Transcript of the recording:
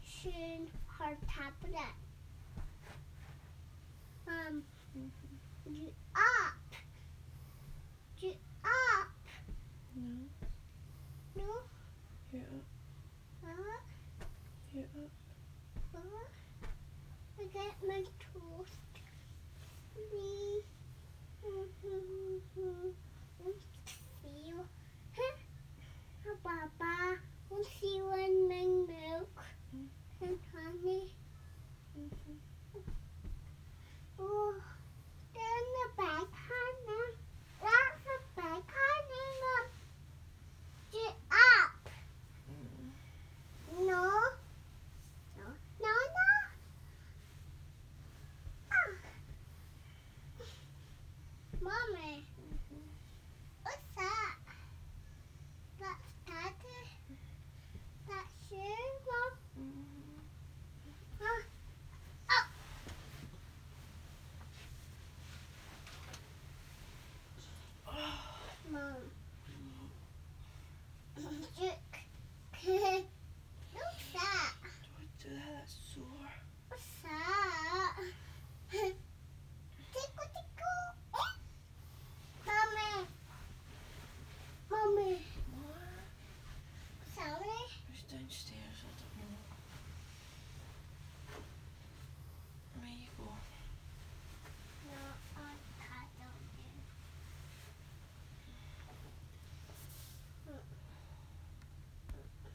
touching her tablet. You up? You up? No. No? You're up. What? You're up. What? I get my toast. Please.